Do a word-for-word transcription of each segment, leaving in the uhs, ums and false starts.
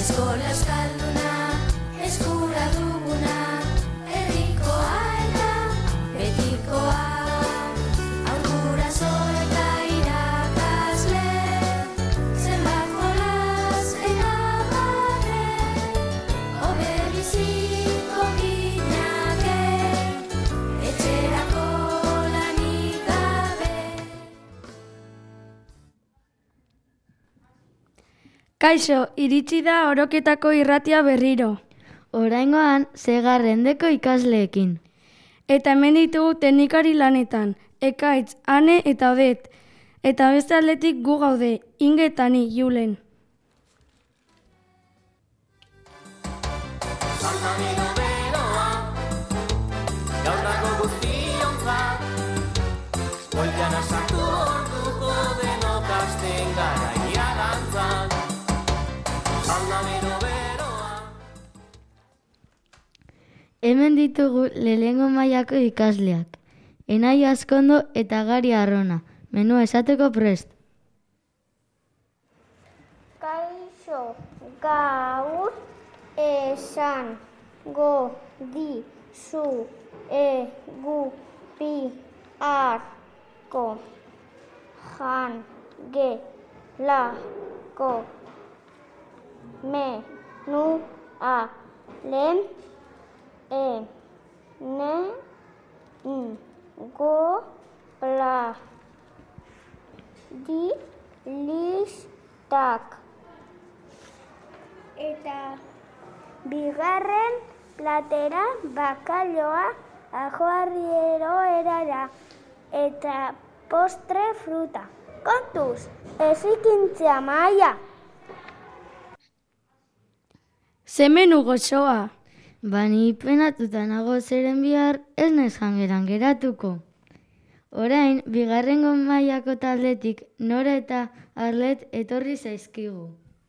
Eskola euskalduna, eskura duguna, herrikoa eta betikoa. Aurguraso eta irakasle, zenbat jolas eta barre, hobe biziko ginake, etxerako lanik gabe. Kaixo, iritsi da Oroketako irratia berriro. Oraingoan, seigarrendeko ikasleekin. Eta hemen ditugu teknikari lanetan, Ekaitz, Ane eta Odet. Eta beste aldetik gu gaude, Inge eta ni, Julen. Salmamino beroa, gaur dago guztiontzat, goian asartu orduko denok hasten gara iragantzat. Salmamino beroa. Hemen ditugu lehenengo mailako ikasleak. Enai Azkondo eta Gari Arrona. Menua esateko prest. Kaixo, gaur esan go di zu e gu pi arko jan ge la ko me nu a lem e ne i go pla di listak. Eta bigarren platera bakaloa ajoarriero erara eta postre fruta. Kontuz, ezikintzea maia. Ze menu gozoa. Bani penatuta nago zeren bihar ez naiz jangeran geratuko. Orain, bigarrengo mailako taldetik Nora eta Arlet etorri zaizkigu.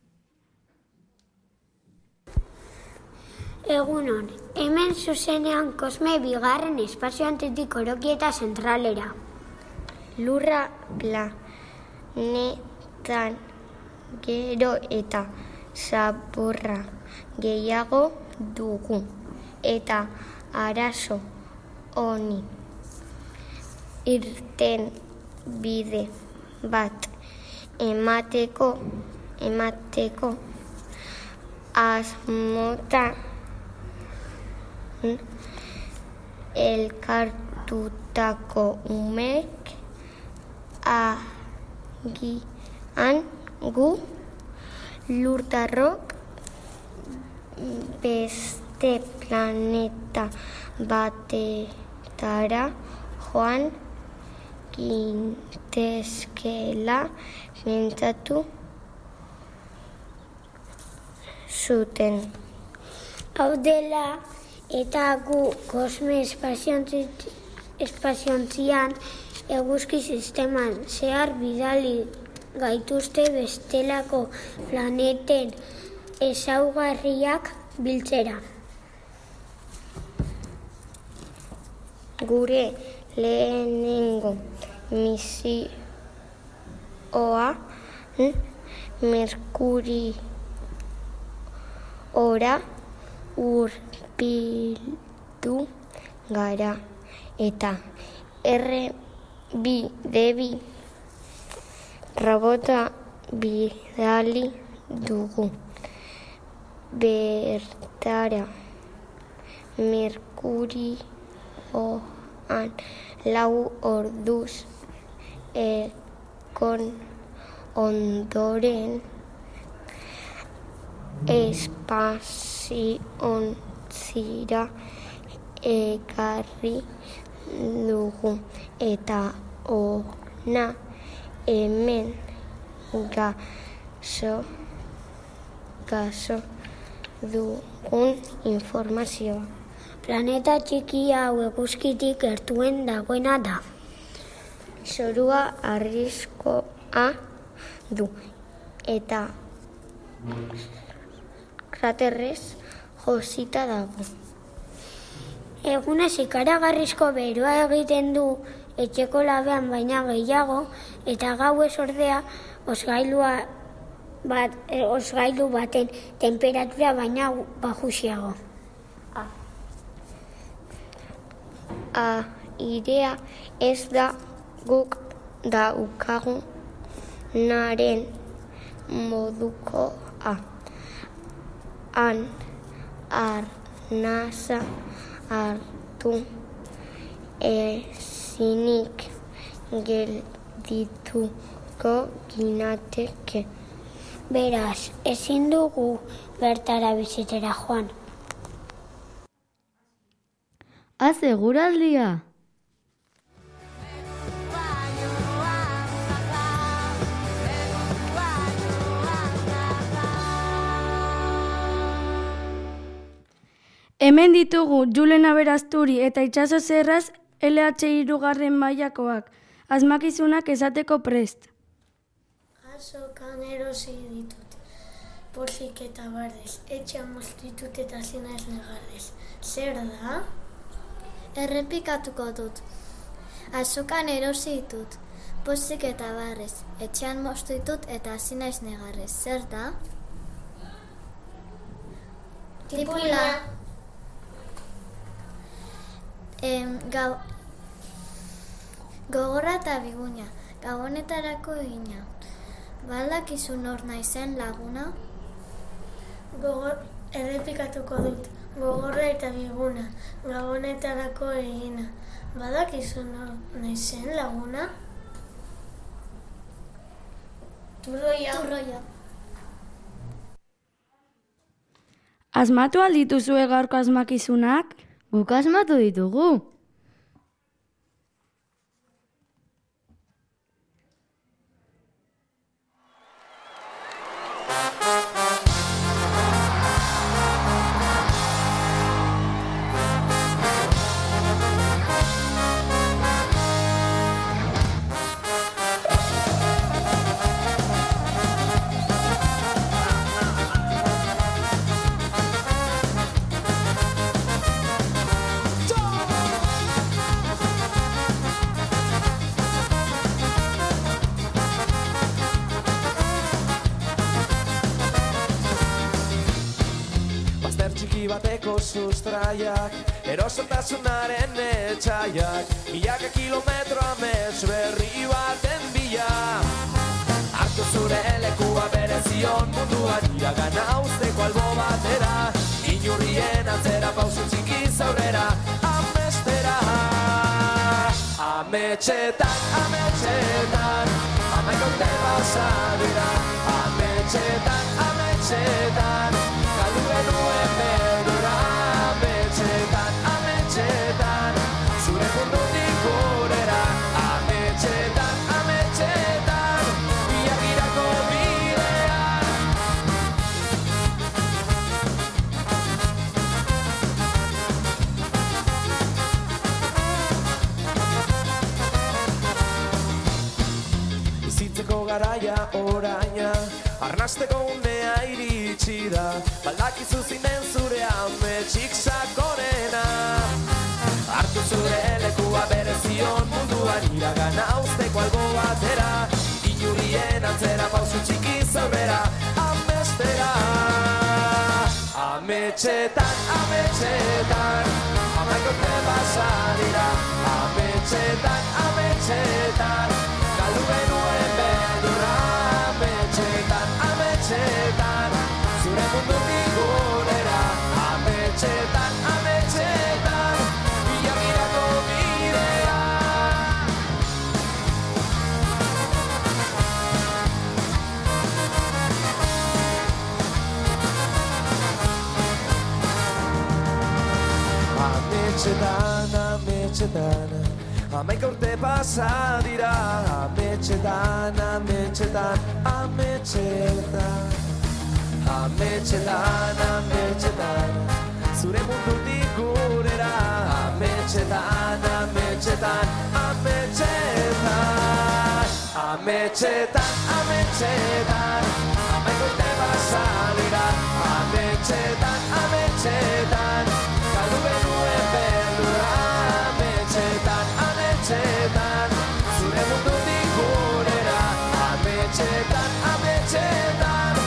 Egunon, hemen zuzenean Kosme bigarren espazio antetik Orokieta zentralera. Lurra planetan gero eta zaborra gehiago dugu eta arazo honi irten bide bat emateko emateko asmotan elkartutako umek agian gu lurtarrok beste planeta batetara joan gintezkela pentsatu zuten. Hau dela eta gu Kosme espaziontzian eguzki sisteman zehar bidali gaituzte bestelako planeten ezaugarriak biltzera. Gure lehenengo misioa Merkuriora hurbildu gara eta erre bi debi robota bidali dugu bertara. Merkurioan lau orduz egon ondoren espaziontzira ekarri dugu eta ona hemen gaso gaso dugun informazioa. Planeta txiki hau eguzkitik gertuen dagoena da. Zorua arriskoa du eta kraterrez josita dago. Egunez ikaragarrizko beroa egiten du etxeko labean baina gehiago eta gauez ordea osgailua bat, osgailu baten temperatura baina bajuxiago. Airea ez da guk daukagunaren modukoa. Han arnasa hartu ezinik geldituko ginateke. Beraz, ezin dugu bertara bizitera joan. Az eguraldia! Hemen ditugu Julen Aberasturi eta Itxaso Zerraz L H hirugarren mailakoak, asmakizunak esateko prest. Azokan erosi ditut, pozik eta bardez, etxean moztitut eta zina ez negarrez. Zer da? Errepikatuko dut. Azokan erosi ditut, pozik eta barrez, etxean moztu ditut eta hasi naiz negarrez. Zer da? Tipula. Em, gau... Gogorra eta biguina, gabonetarako egina. Baldakizu nor naizen laguna? Gogor... Errepikatuko dut. Gogorra eta biguna, gabonetarako egina. Badakizu nor naizen laguna? Turroia. Turroia. Asmatu aldituzue gaurko asmakizunak? Guk asmatu ditugu. Bateko sustraiak, erosotasunaren etxaiak, milaka kilometro amets berri baten bila. Hartu zure lekua berezion munduan iragana usteko albo batera, inurrien atzera pausu txikiz aurrera, amestera. Ametxetan, ametxetan, amaika urte pasa dira, ametxetan, ametxetan, galdu genuen beldura. Ametxetan, ametxetan, zure mundutik gurera. Ametxetan, ametxetan, biagirako bidean. Bizitzeko garaia oraina, arnasteko unea iritsi da, baldakizu zinen zure ametxik sakonena. Hartu zure lekua berezion munduan iragana usteko albo batera, inurrien antzera pausu txikiz aurrera, amestera. Ametxetan, ametxetan, amaika urte pasa dira, ametxetan, ametxetan, galdu genuen beldurra. Ametxetan, ametxetan, zure mundutik gurera. Ametxetan, ametxetan, biagirako bidea. Ametxetan, ametxetan, amaika urte pasa dira. Ametxetan, ametxetan, ametxetan. Ametxetan, ametxetan, zure mundutik gurera. Ametxetan, ametxetan, ametxetan. Ametxetan, ametxetan, amaika urte pasa dira. Ametxetan, ametxetan, galdu genuen beldurra. Ametxetan, ametxetan, zure mundutik gurera. Ametxetan, ametxetan,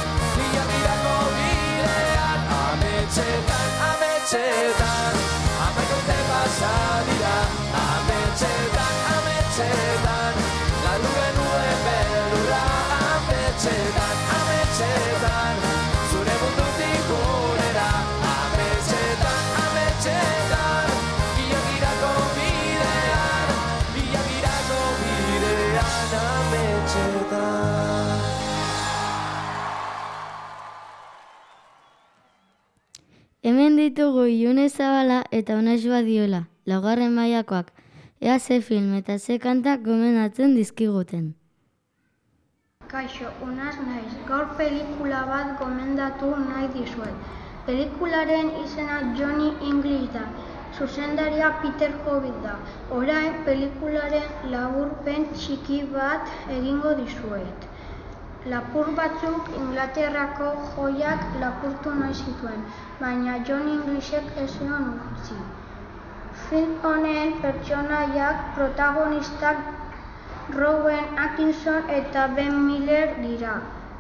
Hemen ditugu Ilune Zabala eta Unai Badiola, laugarren mailakoak, ea ze film eta ze kanta gomendatzen dizkiguten. Kaixo, Unaz naiz, gaur pelikula bat gomendatu nahi dizuet. Pelikularen izena Johnny English da, zuzendaria Peter Hobbit da. Orain pelikularen laburpen txiki bat egingo dizuet. Lapur batzuk Inglaterrako joiak lapurtu nahi zituen, baina Johnny Englishek ez zion utzi. Film honen pertsonaiak protagonistak Rowan Atkinson eta Ben Miller dira.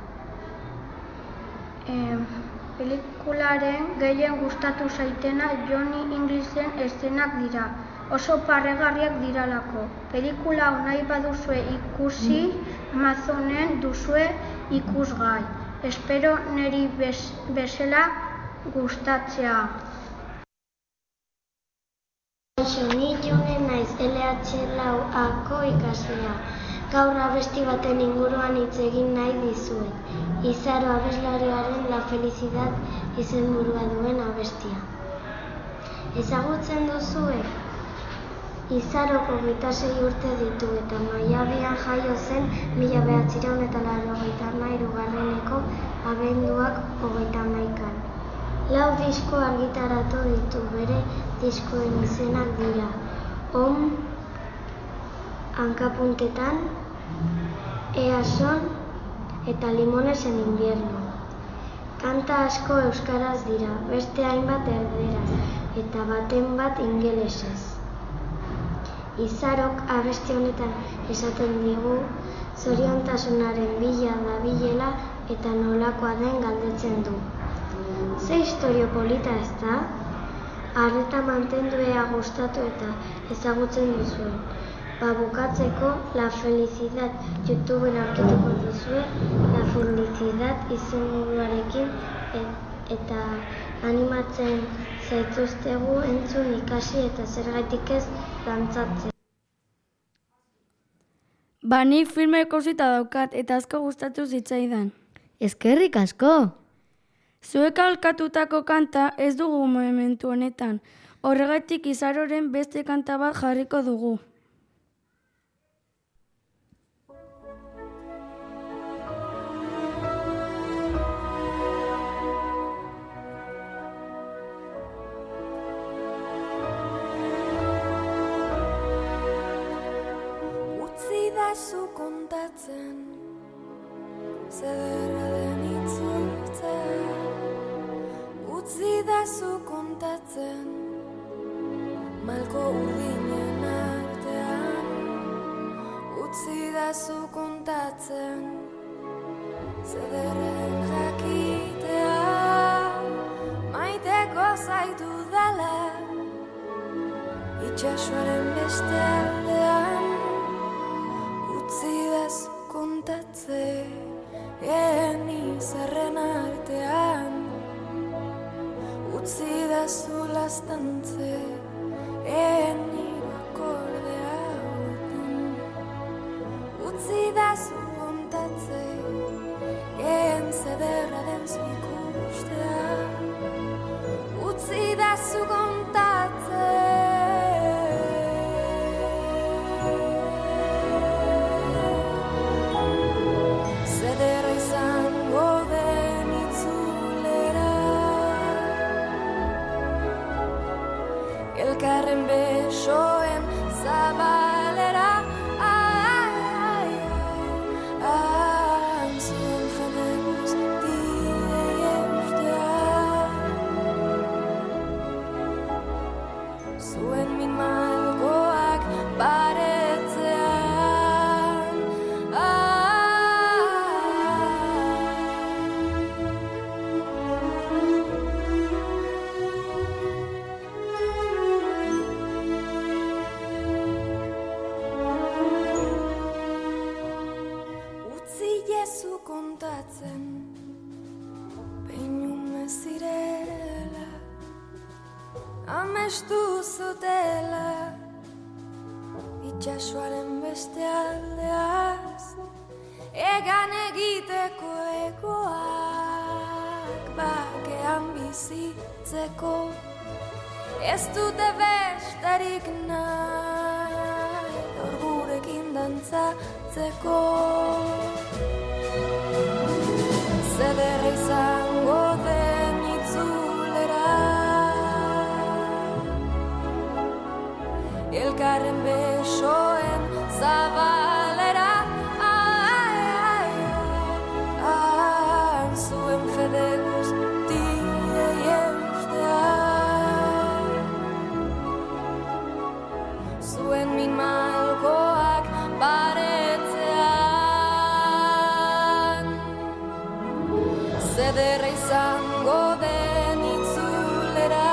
E, pelikularen gehien gustatu zaitena Johnny Englishen eszenak dira. Oso paregarriak diralako. Pelikula hau nahi baduzue ikusi, Amazonen duzue ikusgai. Espero niri bez, bezala gustatzea. Kaixo, ni June naiz L H lau ako ikaslea. Gaur abesti baten inguruan hitz egin nahi dizuet. Izaro abeslariaren La Felicidad izenburua duen abestia. Ezagutzen duzue? Izaroko hogeita sei urte ditu eta maiabian jaio zen mila bederatziehun eta laurogeita hamairugarreneko abenduak hogeita hamaikan. Lau disko argitaratu ditu, bere diskoen izenak dira. Om, Hankapuntetan, Ea son eta Limones en invierno. Kanta asko euskaraz dira, beste hainbat erderaz eta baten bat ingelesez. Izarok abesti honetan esaten digu zoriontasunaren bila dabilela eta nolakoa den galdetzen du. Ze istorio polita ez da? Arreta mantendu ea gustatu eta ezagutzen duzuen. Ba bukatzeko La Felicidad YouTubeen aurkituko duzue, La Felicidad izenburuarekin eta animatzen zaituztegu entzun ikasi eta zergatik ez dantzatzen. Ba, nik filma ikusita daukat eta asko gustatu zitzaidan. Eskerrik asko! Zuek aholkatutako kanta ez dugu momentu honetan. Horregatik Izaroren beste kanta bat jarriko dugu. Zu kontatzen, zederra den itzultzea. Utzi da zu kontatzen, malko urdinen artean. Utzi da zu kontatzen, zederra den jakitea. Maiteko zaitu dala, itxasoaren beste aldean. Utzidazu kontatze, ehen izarren artean. Utzidazu lastantze, ehen irakordea hoten. Utzidazu kontatze, ehen zederra den zu ikustea. Utzidazu kontatze, elkarren besoen zabalera. Ai, ai, ai, antzuen fadeguz dide eustea. Zuen min malkoak baretzean. Kontatzen, peinume zirela, amestu zutela, itxasoaren beste aldeaz, egan egiteko egoak, bakean bizi gelditzeko, ez dute besterik nahi, gaur gurekin dantzatzeko. Zederra izango den itzulera, elkarren besoen zabalera, ai, ai, ai, zuen fede guztiei eustea, zuen min malkoak baretzean, zederra izango den itzulera,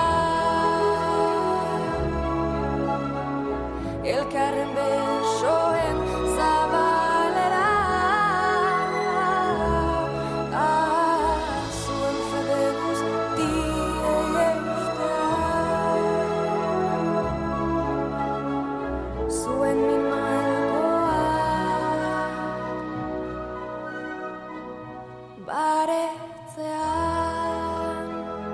elkarren besoen zabalera, ah, zuen fede guztiei eustea, zuen min malkoak baretzean.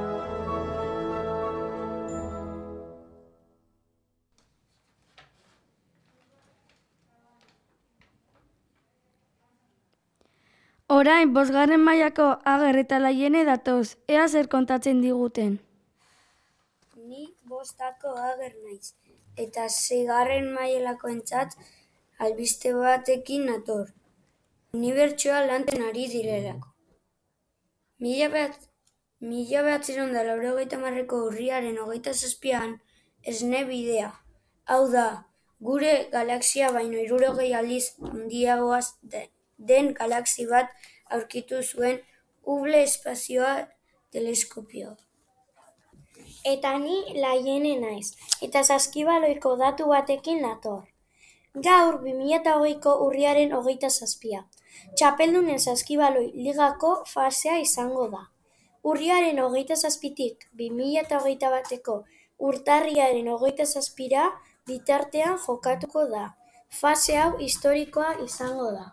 Orain, bosgarren mailako ager eta laiene datoz, ea zer kontatzen diguten. Ni bostako ager naiz, eta seigarren mailalakoentzat albiste batekin nator. Unibertsoa lantzen ari direlako. Mila behat, mila behatziehun eta laurogeita hamarreko urriaren hogeita zazpian esne bidea. Hau da, gure galaxia baino hirurogei aldiz handiagoaz den. den galaxi bat aurkitu zuen Hubble espazioa teleskopioa. Eta ni laiene naiz, eta saskibaloiko datu batekin nator. Gaur bi mila hogeiko urriaren hogeita zazpia. Txapeldunen saskibaloi ligako fasea izango da. Urriaren hogeita zazpitik bi mila hogeita bateko urtarriaren hogeita zazpira bitartean jokatuko da. Fase hau historikoa izango da.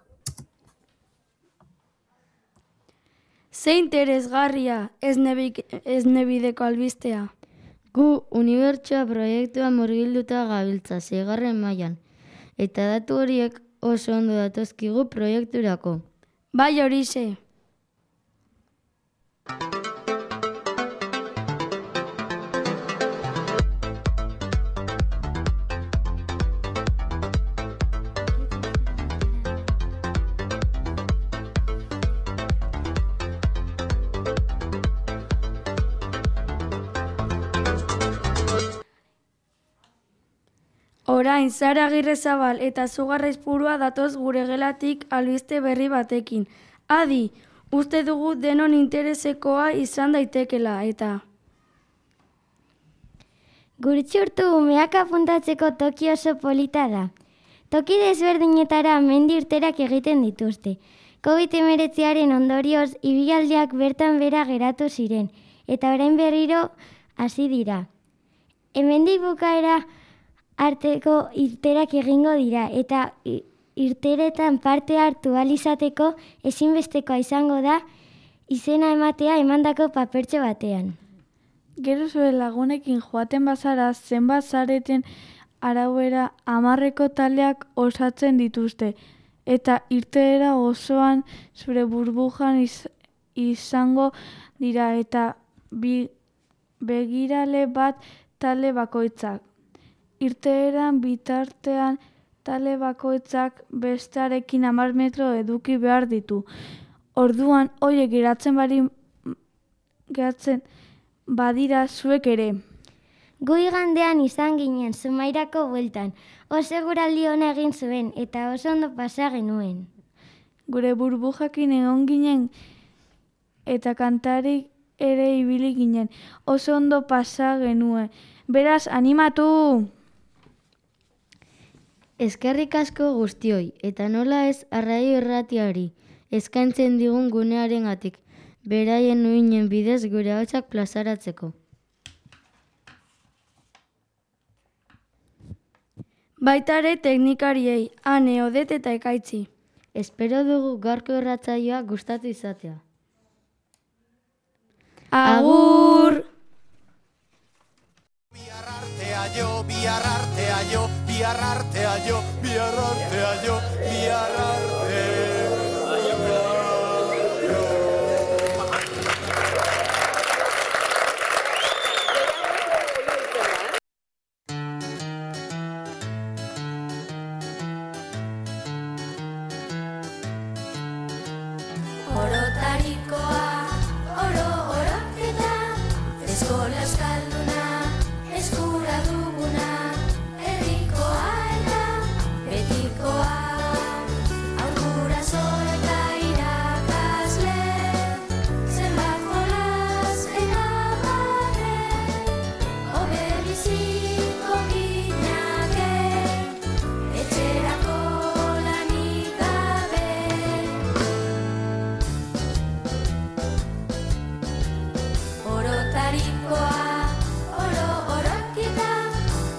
Ze interesgarria esnebideko albistea. Gu unibertsoa proiektua murgilduta gabiltza seigarren mailan, eta datu horiek oso ondo datozkigu proiekturako. Bai horixe. Orain, Sara Agirrezabal eta Zugarra Izpurua datoz gure gelatik albiste berri batekin. Adi, uste dugu denon interesekoa izan daitekela, eta... Gurtxurtu umeak apuntatzeko toki oso polita da. Toki desberdinetara mendi irterak egiten dituzte. covid hemeretziaren ondorioz ibilaldiak bertan bera geratu ziren, eta orain berriro hasi dira. Hemendik bukaera arteko irterak egingo dira, eta irteretan parte hartu ahal izateko ezinbestekoa izango da izena ematea emandako papertxo batean. Gero zure lagunekin joaten bazara, zenbat zareten arauera hamarreko taldeak osatzen dituzte, eta irteera osoan zure burbujan iz, izango dira, eta bi, begirale bat talde bakoitzak. Irteeran bitartean talde bakoitzak bestearekin hamar metro eduki behar ditu. Orduan, horiek geratzen bari geratzen badira zuek ere. Gu igandean izan ginen Zumairako bueltan. Oso eguraldi ona egin zuen eta oso ondo pasa genuen. Gure burbujakin egon ginen eta kantarik ere ibili ginen. Oso ondo pasa genuen. Beraz, animatu! Eskerrik asko guztioi, eta nola ez arraio irratiari, eskaintzen digun gunearengatik, beraien uinen bidez gure ahotsak plazaratzeko. Baitare teknikariei, Ane, Odet eta Ekaitzi. Espero dugu gaurko irratsaioa gustatu izatea. Agur!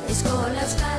Eskola Euskal